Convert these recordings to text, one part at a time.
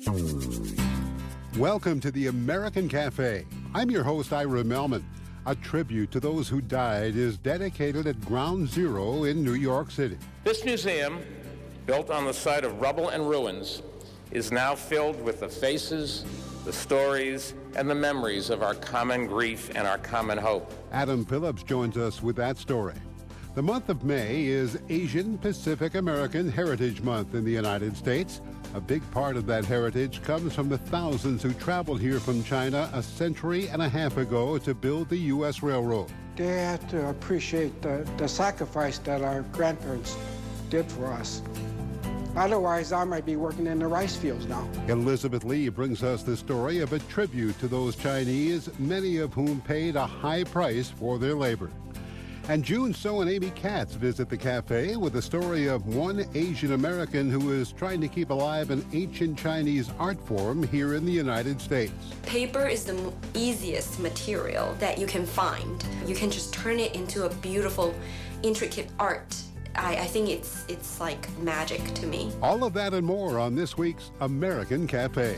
Welcome to the American Cafe. I'm your host, Ira Melman. A tribute to those who died is dedicated at Ground Zero in New York City. This museum, built on the site of rubble and ruins, is now filled with the faces, the stories, and the memories of our common grief and our common hope. Adam Phillips joins us with that story. The month of May is Asian Pacific American Heritage Month in the United States. A big part of that heritage comes from the thousands who traveled here from China a century and a half ago to build the U.S. railroad. They had to appreciate the sacrifice that our grandparents did for us. Otherwise, I might be working in the rice fields now. Elizabeth Lee brings us the story of a tribute to those Chinese, many of whom paid a high price for their labor. And June So and Amy Katz visit the cafe with the story of one Asian American who is trying to keep alive an ancient Chinese art form here in the United States. Paper is the easiest material that you can find. You can just turn it into a beautiful, intricate art. I think it's like magic to me. All of that and more on this week's American Cafe.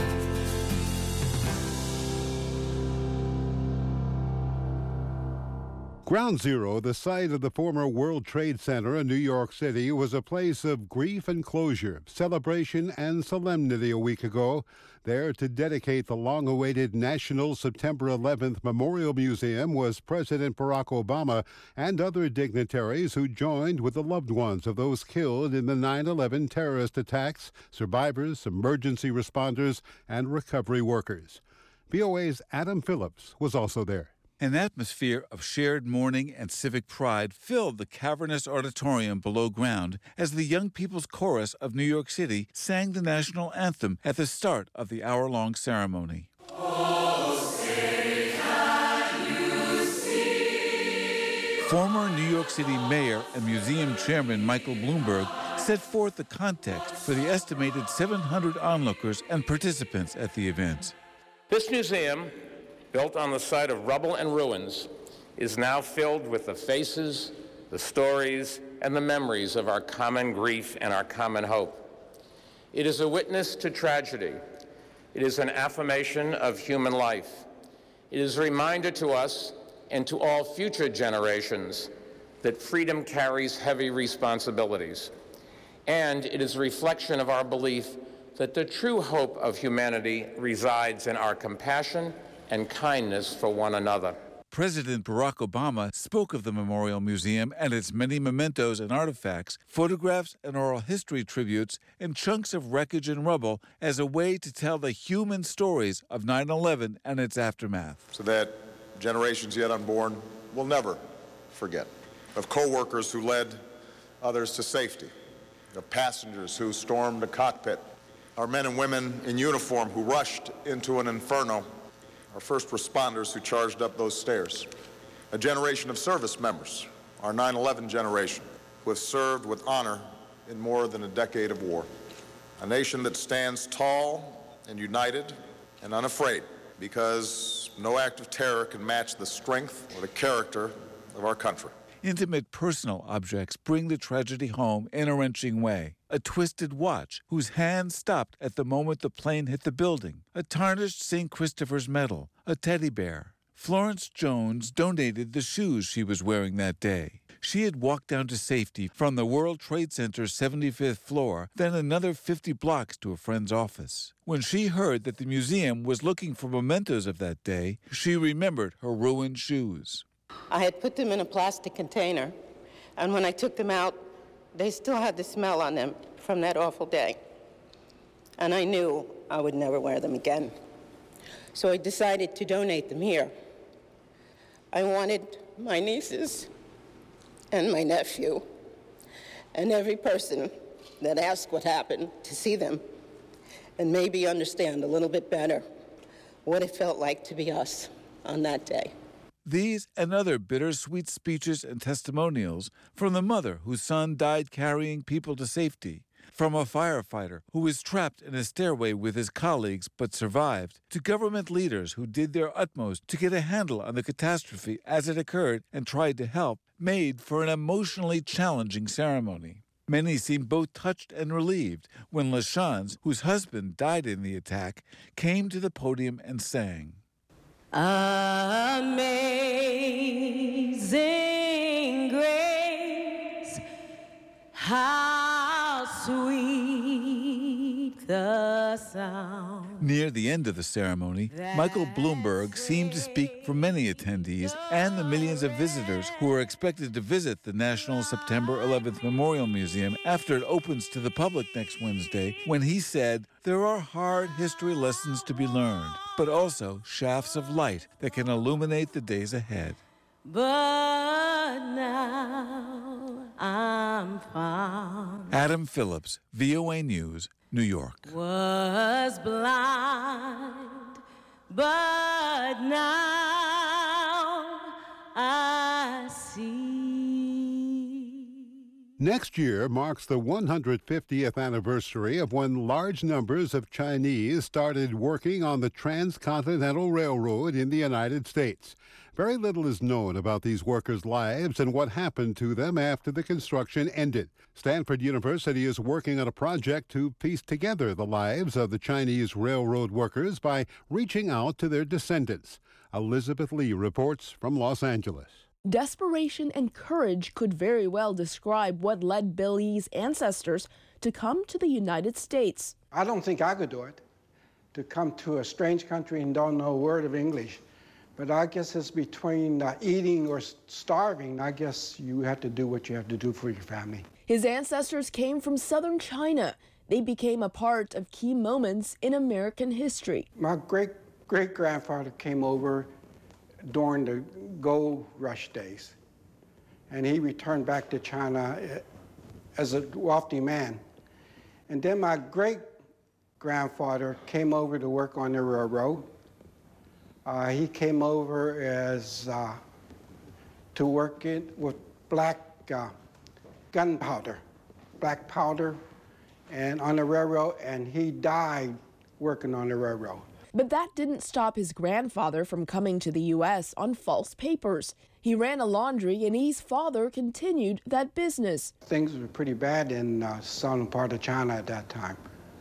Ground Zero, the site of the former World Trade Center in New York City, was a place of grief and closure, celebration and solemnity a week ago. There to dedicate the long-awaited National September 11th Memorial Museum was President Barack Obama and other dignitaries who joined with the loved ones of those killed in the 9/11 terrorist attacks, survivors, emergency responders, and recovery workers. VOA's Adam Phillips was also there. An atmosphere of shared mourning and civic pride filled the cavernous auditorium below ground as the Young People's Chorus of New York City sang the national anthem at the start of the hour-long ceremony. Oh, say can you see? Former New York City Mayor and Museum Chairman Michael Bloomberg set forth the context for the estimated 700 onlookers and participants at the event. This museum, built on the site of rubble and ruins, is now filled with the faces, the stories, and the memories of our common grief and our common hope. It is a witness to tragedy. It is an affirmation of human life. It is a reminder to us and to all future generations that freedom carries heavy responsibilities. And it is a reflection of our belief that the true hope of humanity resides in our compassion and kindness for one another. President Barack Obama spoke of the Memorial Museum and its many mementos and artifacts, photographs and oral history tributes, and chunks of wreckage and rubble as a way to tell the human stories of 9/11 and its aftermath. So that generations yet unborn will never forget. Of co-workers who led others to safety, of passengers who stormed a cockpit, our men and women in uniform who rushed into an inferno, our first responders who charged up those stairs, a generation of service members, our 9/11 generation, who have served with honor in more than a decade of war. A nation that stands tall and united and unafraid, because no act of terror can match the strength or the character of our country. Intimate personal objects bring the tragedy home in a wrenching way. A twisted watch whose hand stopped at the moment the plane hit the building. A tarnished St. Christopher's medal. A teddy bear. Florence Jones donated the shoes she was wearing that day. She had walked down to safety from the World Trade Center's 75th floor, then another 50 blocks to a friend's office. When she heard that the museum was looking for mementos of that day, she remembered her ruined shoes. I had put them in a plastic container, and when I took them out, they still had the smell on them from that awful day. And I knew I would never wear them again. So I decided to donate them here. I wanted my nieces and my nephew and every person that asked what happened to see them and maybe understand a little bit better what it felt like to be us on that day. These and other bittersweet speeches and testimonials from the mother whose son died carrying people to safety, from a firefighter who was trapped in a stairway with his colleagues but survived, to government leaders who did their utmost to get a handle on the catastrophe as it occurred and tried to help, made for an emotionally challenging ceremony. Many seemed both touched and relieved when LaShans, whose husband died in the attack, came to the podium and sang. Amazing grace, how sweet the sound. Near the end of the ceremony, Michael Bloomberg seemed to speak for many attendees and the millions of visitors who are expected to visit the National September 11th Memorial Museum after it opens to the public next Wednesday, when he said, "There are hard history lessons to be learned, but also shafts of light that can illuminate the days ahead." But now I'm found. Adam Phillips, VOA News, New York. Was blind, but now I see. Next year marks the 150th anniversary of when large numbers of Chinese started working on the Transcontinental Railroad in the United States. Very little is known about these workers' lives and what happened to them after the construction ended. Stanford University is working on a project to piece together the lives of the Chinese railroad workers by reaching out to their descendants. Elizabeth Lee reports from Los Angeles. Desperation and courage could very well describe what led Bill Yee's ancestors to come to the United States. I don't think I could do it, to come to a strange country and don't know a word of English. But I guess it's between eating or starving. I guess you have to do what you have to do for your family. His ancestors came from southern China. They became a part of key moments in American history. My great-grandfather came over during the gold rush days, and he returned back to China as a wealthy man. And then my great-grandfather came over to work on the railroad. He came over as to work with black gunpowder, black powder, and on the railroad, and he died working on the railroad. But that didn't stop his grandfather from coming to the U.S. on false papers. He ran a laundry, and Yee's father continued that business. Things were pretty bad in southern part of China at that time.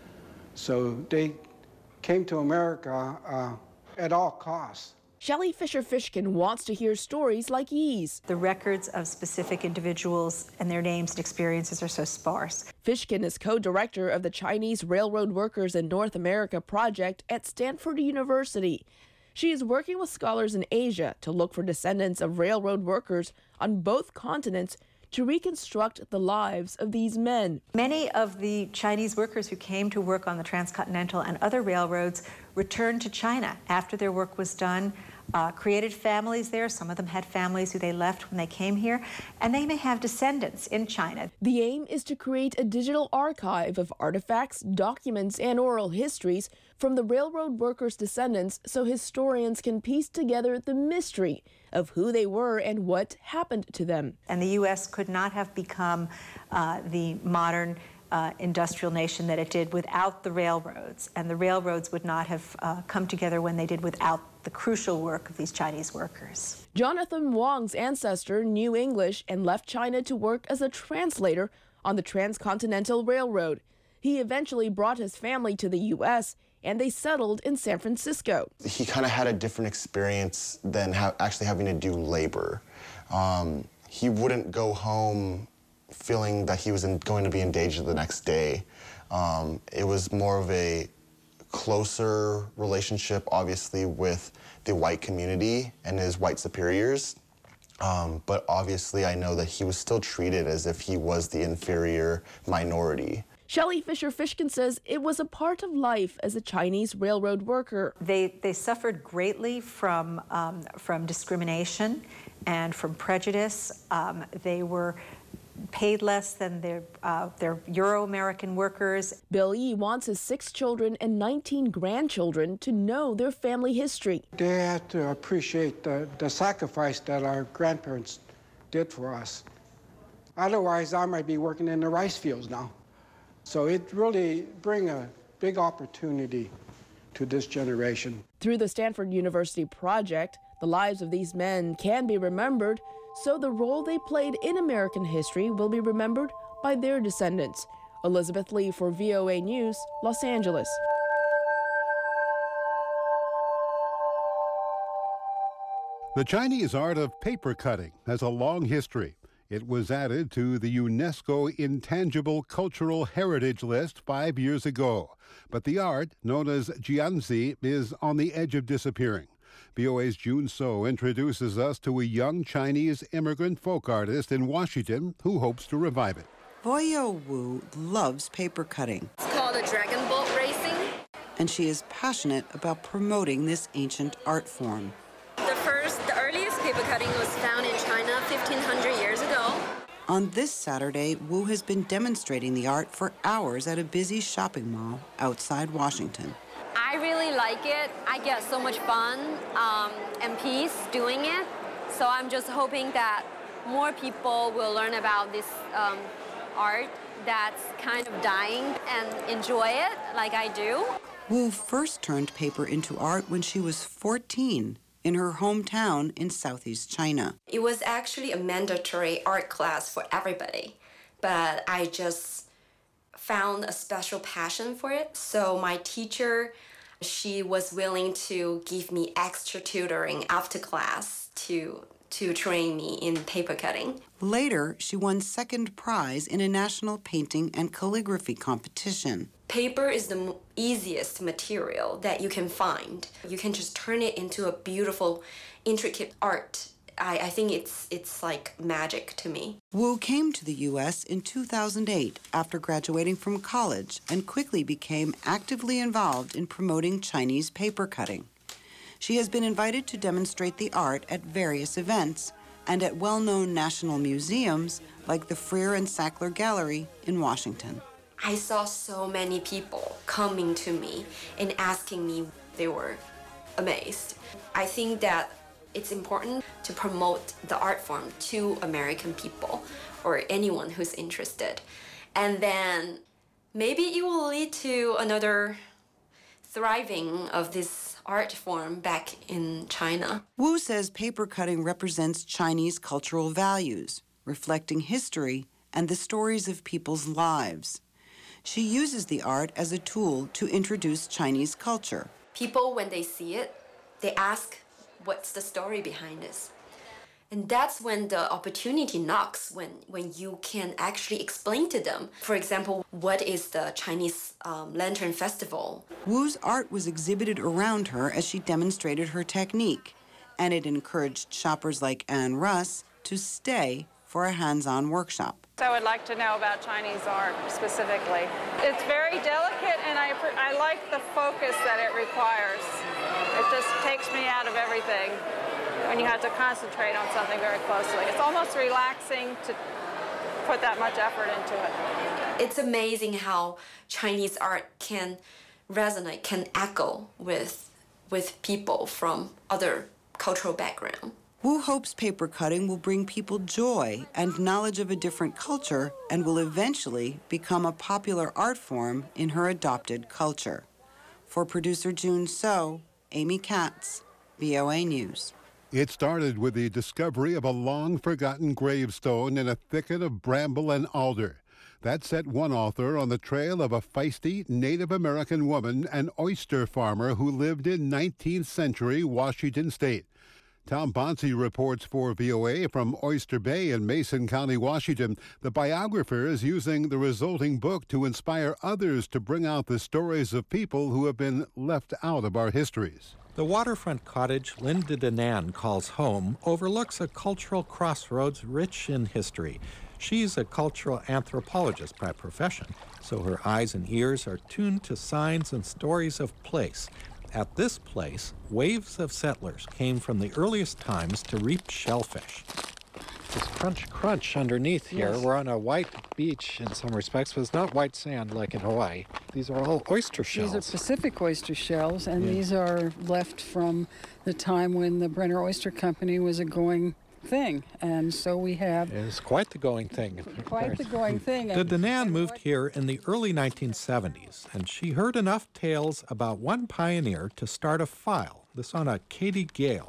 So they came to America at all costs. Shelley Fisher-Fishkin wants to hear stories like Yee's. The records of specific individuals and their names and experiences are so sparse. Fishkin is co-director of the Chinese Railroad Workers in North America project at Stanford University. She is working with scholars in Asia to look for descendants of railroad workers on both continents to reconstruct the lives of these men. Many of the Chinese workers who came to work on the Transcontinental and other railroads returned to China after their work was done, created families there. Some of them had families who they left when they came here, and they may have descendants in China. The aim is to create a digital archive of artifacts, documents, and oral histories from the railroad workers' descendants so historians can piece together the mystery of who they were and what happened to them. And the U.S. could not have become the modern industrial nation that it did without the railroads, and the railroads would not have come together when they did without the crucial work of these Chinese workers. Jonathan Wong's ancestor knew English and left China to work as a translator on the Transcontinental Railroad. He eventually brought his family to the U.S., and they settled in San Francisco. He kind of had a different experience than actually having to do labor. He wouldn't go home feeling that he was going to be in danger the next day. It was more of a closer relationship, obviously, with the white community and his white superiors. But obviously, I know that he was still treated as if he was the inferior minority. Shelley Fisher-Fishkin says it was a part of life as a Chinese railroad worker. They suffered greatly from discrimination and from prejudice. They were paid less than their Euro-American workers. Bill Yee wants his 6 children and 19 grandchildren to know their family history. They have to appreciate the sacrifice that our grandparents did for us. Otherwise, I might be working in the rice fields now. So it really brings a big opportunity to this generation. Through the Stanford University project, the lives of these men can be remembered, so the role they played in American history will be remembered by their descendants. Elizabeth Lee for VOA News, Los Angeles. The Chinese art of paper cutting has a long history. It was added to the UNESCO Intangible Cultural Heritage List 5 years ago. But the art, known as jianzi, is on the edge of disappearing. VOA's June So introduces us to a young Chinese immigrant folk artist in Washington who hopes to revive it. Voyo Wu loves paper cutting. It's called a dragon boat racing. And she is passionate about promoting this ancient art form. The earliest paper cutting was found in China 1,500 years ago. On this Saturday, Wu has been demonstrating the art for hours at a busy shopping mall outside Washington. I really like it. I get so much fun and peace doing it. So I'm just hoping that more people will learn about this art that's kind of dying and enjoy it like I do. Wu first turned paper into art when she was 14 in her hometown in southeast China. It was actually a mandatory art class for everybody, but I just found a special passion for it. So my teacher, she was willing to give me extra tutoring after class to train me in paper cutting. Later, she won second prize in a national painting and calligraphy competition. Paper is the easiest material that you can find. You can just turn it into a beautiful, intricate art. I think it's like magic to me. Wu came to the U.S. in 2008 after graduating from college and quickly became actively involved in promoting Chinese paper cutting. She has been invited to demonstrate the art at various events and at well-known national museums like the Freer and Sackler Gallery in Washington. I saw so many people coming to me and asking me. They were amazed. I think that it's important to promote the art form to American people or anyone who's interested. And then maybe it will lead to another thriving of this art form back in China. Wu says paper cutting represents Chinese cultural values, reflecting history and the stories of people's lives. She uses the art as a tool to introduce Chinese culture. People, when they see it, they ask, what's the story behind this? And that's when the opportunity knocks, when you can actually explain to them. For example, what is the Chinese Lantern Festival? Wu's art was exhibited around her as she demonstrated her technique, and it encouraged shoppers like Anne Russ to stay for a hands-on workshop. I would like to know about Chinese art specifically. It's very delicate, and I like the focus that it requires. It just takes me out of everything when you have to concentrate on something very closely. It's almost relaxing to put that much effort into it. It's amazing how Chinese art can resonate, can echo with people from other cultural backgrounds. Wu hopes paper cutting will bring people joy and knowledge of a different culture and will eventually become a popular art form in her adopted culture. For producer June So, Amy Katz, VOA News. It started with the discovery of a long-forgotten gravestone in a thicket of bramble and alder. That set one author on the trail of a feisty Native American woman, an oyster farmer who lived in 19th century Washington State. Tom Bonsi reports for VOA from Oyster Bay in Mason County, Washington. The biographer is using the resulting book to inspire others to bring out the stories of people who have been left out of our histories. The waterfront cottage Linda Danan calls home overlooks a cultural crossroads rich in history. She's a cultural anthropologist by profession, so her eyes and ears are tuned to signs and stories of place. At this place, waves of settlers came from the earliest times to reap shellfish. This crunch, crunch underneath here. Yes. We're on a white beach in some respects, but it's not white sand like in Hawaii. These are all oyster shells. These are Pacific oyster shells, and these are left from the time when the Brenner Oyster Company was a going thing. And so we have... It's quite the going thing. Quite the going thing. The Danan moved here in the early 1970s, and she heard enough tales about one pioneer to start a file. This on a Katie Gale.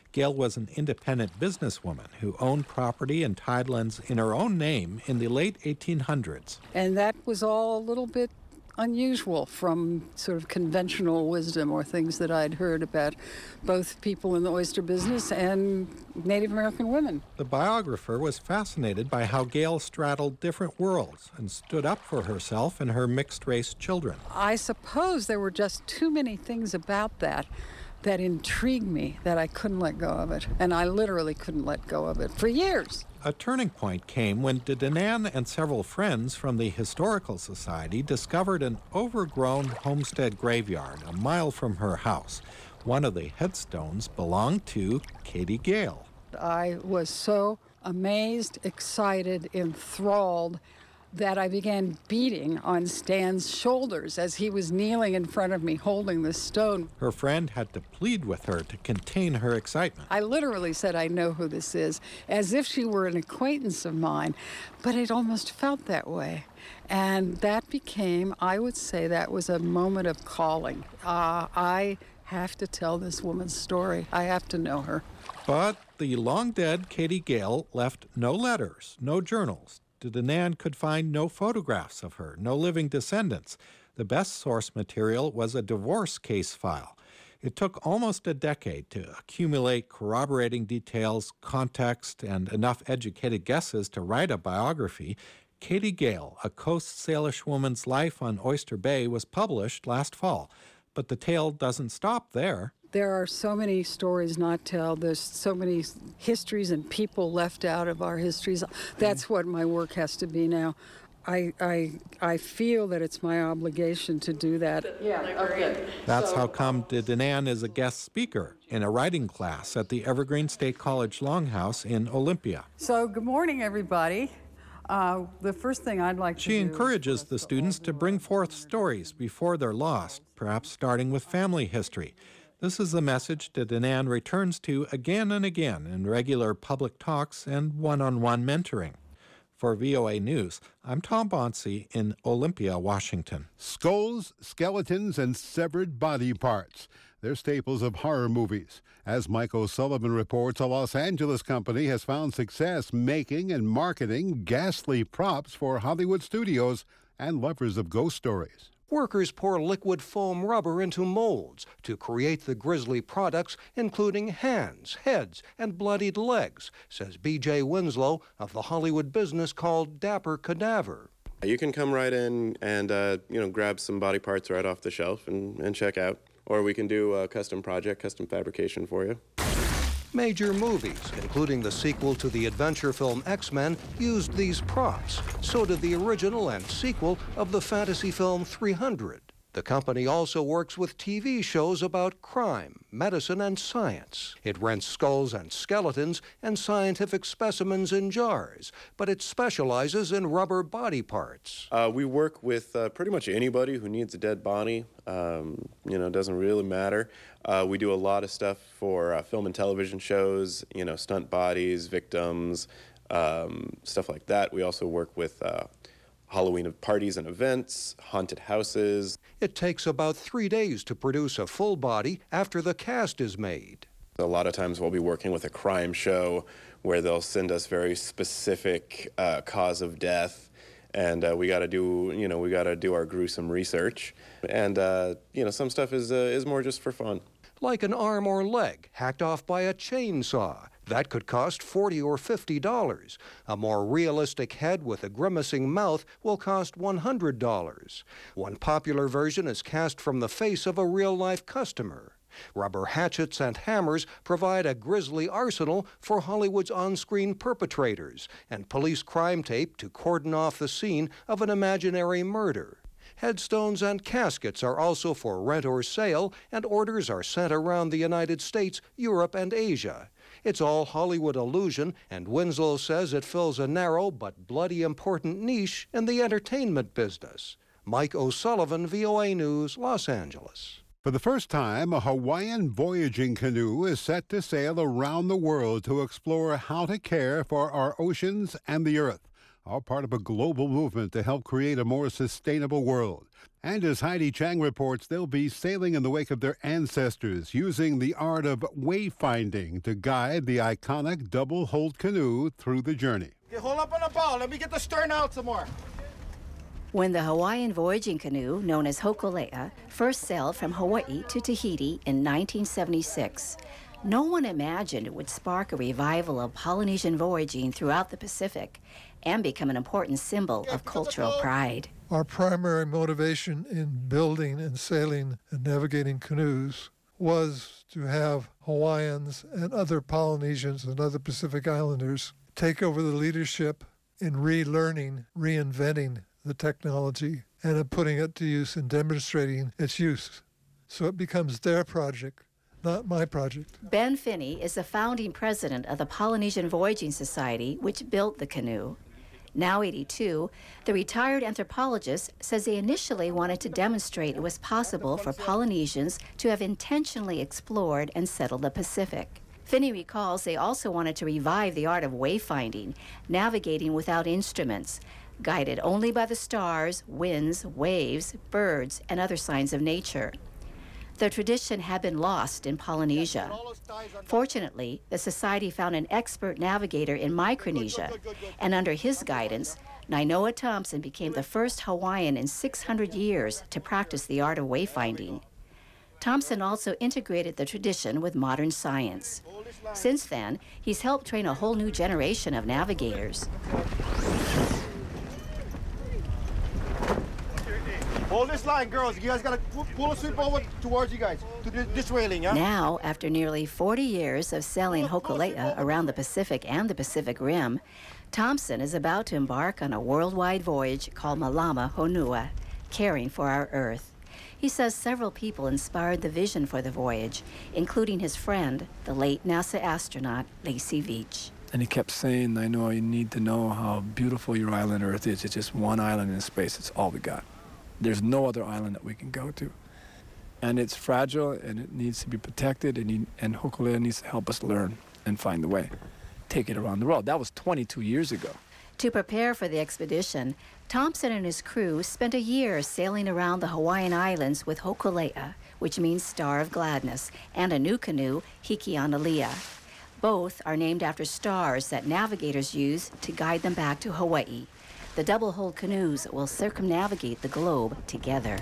Gail was an independent businesswoman who owned property in Tidelands in her own name in the late 1800s. And that was all a little bit unusual from sort of conventional wisdom or things that I'd heard about both people in the oyster business and Native American women. The biographer was fascinated by how Gail straddled different worlds and stood up for herself and her mixed-race children. I suppose there were just too many things about that intrigued me that I couldn't let go of it. And I literally couldn't let go of it for years. A turning point came when de Danann and several friends from the Historical Society discovered an overgrown homestead graveyard a mile from her house. One of the headstones belonged to Katie Gale. I was so amazed, excited, enthralled that I began beating on Stan's shoulders as he was kneeling in front of me holding the stone. Her friend had to plead with her to contain her excitement. I literally said, I know who this is, as if she were an acquaintance of mine, but it almost felt that way. And that became, I would say, that was a moment of calling. I have to tell this woman's story. I have to know her. But the long-dead Katie Gale left no letters, no journals. De Danann could find no photographs of her, no living descendants. The best source material was a divorce case file. It took almost a decade to accumulate corroborating details, context, and enough educated guesses to write a biography. Katie Gale, A Coast Salish Woman's Life on Oyster Bay, was published last fall. But the tale doesn't stop there. There are so many stories not told. There's so many histories and people left out of our histories. That's what my work has to be now. I feel that it's my obligation to do that. Yeah, okay. That's how come de Danann is a guest speaker in a writing class at the Evergreen State College Longhouse in Olympia. So good morning, everybody. The first thing I'd like to do... She encourages the students to bring forth stories before they're lost, perhaps starting with family history. This is the message de Danann returns to again and again in regular public talks and one-on-one mentoring. For VOA News, I'm Tom Bonsi in Olympia, Washington. Skulls, skeletons, and severed body parts. They're staples of horror movies. As Mike O'Sullivan reports, a Los Angeles company has found success making and marketing ghastly props for Hollywood studios and lovers of ghost stories. Workers pour liquid foam rubber into molds to create the grisly products, including hands, heads, and bloodied legs, says B.J. Winslow of the Hollywood business called Dapper Cadaver. You can come right in and grab some body parts right off the shelf and check out. Or we can do a custom project, custom fabrication for you. Major movies, including the sequel to the adventure film X-Men, used these props. So did the original and sequel of the fantasy film 300. The company also works with TV shows about crime, medicine, and science. It rents skulls and skeletons and scientific specimens in jars, but it specializes in rubber body parts. We work with pretty much anybody who needs a dead body. It doesn't really matter. We do a lot of stuff for film and television shows, stunt bodies, victims, stuff like that. We also work with Halloween parties and events, haunted houses. It takes about 3 days to produce a full body after the cast is made. A lot of times we'll be working with a crime show where they'll send us very specific cause of death, and we got to do our gruesome research. And some stuff is more just for fun. Like an arm or leg hacked off by a chainsaw. That could cost $40 or $50. A more realistic head with a grimacing mouth will cost $100. One popular version is cast from the face of a real-life customer. Rubber hatchets and hammers provide a grisly arsenal for Hollywood's on-screen perpetrators, and police crime tape to cordon off the scene of an imaginary murder. Headstones and caskets are also for rent or sale, and orders are sent around the United States, Europe, and Asia. It's all Hollywood illusion, and Winslow says it fills a narrow but bloody important niche in the entertainment business. Mike O'Sullivan, VOA News, Los Angeles. For the first time, a Hawaiian voyaging canoe is set to sail around the world to explore how to care for our oceans and the earth. all part of a global movement to help create a more sustainable world. And as Heidi Chang reports, they'll be sailing in the wake of their ancestors, using the art of wayfinding to guide the iconic double-hulled canoe through the journey. Okay, hold up on the bow. Let me get the stern out some more. When the Hawaiian voyaging canoe, known as Hokulea, first sailed from Hawaii to Tahiti in 1976, no one imagined it would spark a revival of Polynesian voyaging throughout the Pacific and become an important symbol of cultural pride. Our primary motivation in building and sailing and navigating canoes was to have Hawaiians and other Polynesians and other Pacific Islanders take over the leadership in relearning, reinventing the technology and in putting it to use and demonstrating its use. So it becomes their project, not my project. Ben Finney is the founding president of the Polynesian Voyaging Society, which built the canoe. Now 82, the retired anthropologist says they initially wanted to demonstrate it was possible for Polynesians to have intentionally explored and settled the Pacific. Finney recalls they also wanted to revive the art of wayfinding, navigating without instruments, guided only by the stars, winds, waves, birds, and other signs of nature. The tradition had been lost in Polynesia. Fortunately, the Society found an expert navigator in Micronesia, and under his guidance, Nainoa Thompson became the first Hawaiian in 600 years to practice the art of wayfinding. Thompson also integrated the tradition with modern science. Since then, he's helped train a whole new generation of navigators. Hold this line, girls. You guys got to pull a sweep over towards you guys, to this railing, yeah? Now, after nearly 40 years of sailing Hokulea around the Pacific and the Pacific Rim, Thompson is about to embark on a worldwide voyage called Malama Honua, Caring for Our Earth. He says several people inspired the vision for the voyage, including his friend, the late NASA astronaut Lacey Veach. And he kept saying, I know you need to know how beautiful your island Earth is. It's just one island in space. It's all we got. There's no other island that we can go to. And it's fragile, and it needs to be protected, and Hokulea needs to help us learn and find the way. Take it around the world. That was 22 years ago. To prepare for the expedition, Thompson and his crew spent a year sailing around the Hawaiian Islands with Hokulea, which means Star of Gladness, and a new canoe, Hikianalia. Both are named after stars that navigators use to guide them back to Hawaii. The double-hulled canoes will circumnavigate the globe together.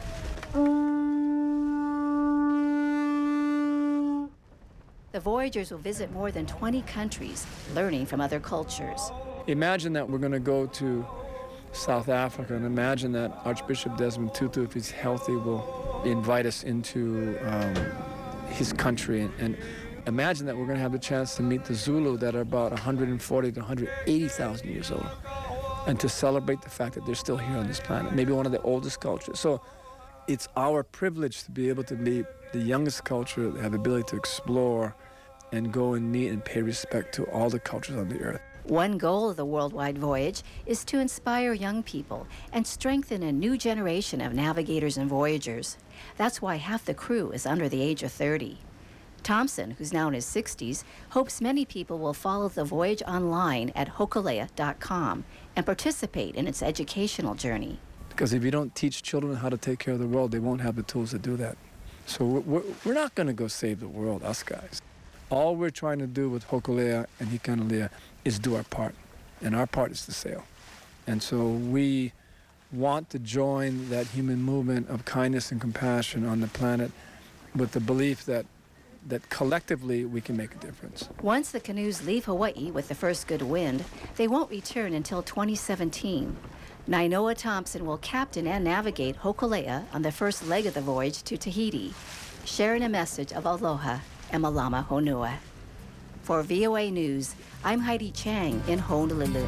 The voyagers will visit more than 20 countries, learning from other cultures. Imagine that we're going to go to South Africa, and imagine that Archbishop Desmond Tutu, if he's healthy, will invite us into his country. And imagine that we're going to have the chance to meet the Zulu that are about 140 to 180,000 years old, and to celebrate the fact that they're still here on this planet, maybe one of the oldest cultures. So it's our privilege to be able to be the youngest culture, have the ability to explore and go and meet and pay respect to all the cultures on the earth. One goal of the worldwide voyage is to inspire young people and strengthen a new generation of navigators and voyagers. That's why half the crew is under the age of 30. Thompson, who's now in his 60s, hopes many people will follow the voyage online at hokulea.com and participate in its educational journey. Because if you don't teach children how to take care of the world, they won't have the tools to do that. So we're not going to go save the world, us guys. All we're trying to do with Hokulea and Hikianalia is do our part, and our part is to sail. And so we want to join that human movement of kindness and compassion on the planet with the belief that collectively we can make a difference. Once the canoes leave Hawaii with the first good wind, they won't return until 2017. Nainoa Thompson will captain and navigate Hokulea on the first leg of the voyage to Tahiti, sharing a message of aloha and Malama Honua. For VOA News, I'm Heidi Chang in Honolulu.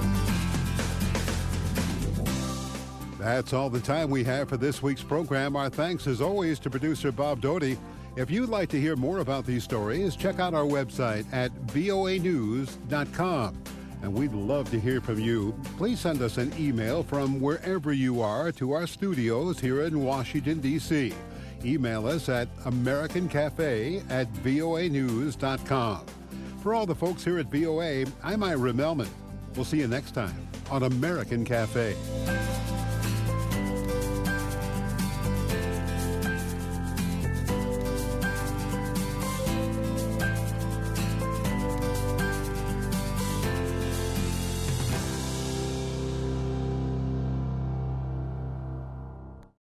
That's all the time we have for this week's program. Our thanks, as always, to producer Bob Doty. If you'd like to hear more about these stories, check out our website at voanews.com. And we'd love to hear from you. Please send us an email from wherever you are to our studios here in Washington, D.C. Email us at americancafe@voanews.com. For all the folks here at VOA, I'm Ira Melman. We'll see you next time. on American Cafe.